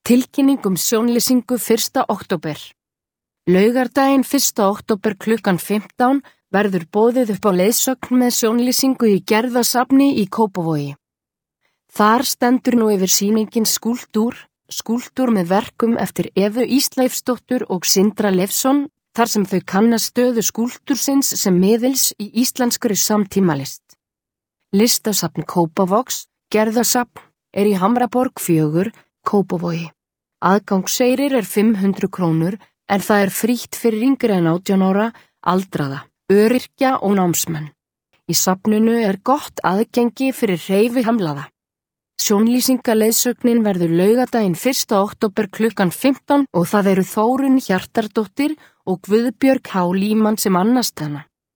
Tilkynning sjónlýsingu 1. október. Laugardaginn 1. október klukkan 15 verður boðið upp á leiðsögn með sjónlýsingu í Gerðarsafni í Kópavogi. Þar stendur nú yfir sýningin skúlptúr með verkum eftir Evu Ísleifsdóttur og Sindra Leifsson, þar sem þau kanna stöðu skúlptúrsins sem miðils í íslenskri samtímalist. Listasafn Kópavogs, Gerðarsafn, í Hamraborg 4, Kópavogi. Aðgangsseyrir 500 krónur en það frítt fyrir yngri en 18 ára, aldraða, öryrkja og námsmenn. Í safninu gott aðgengi fyrir hreyfihamlaða. Sjónlýsingaleiðsögnin verður laugardaginn 1. október klukkan 15 og það Þórunn Hjartardóttir og Guðbjörg H. Líman sem annast hana.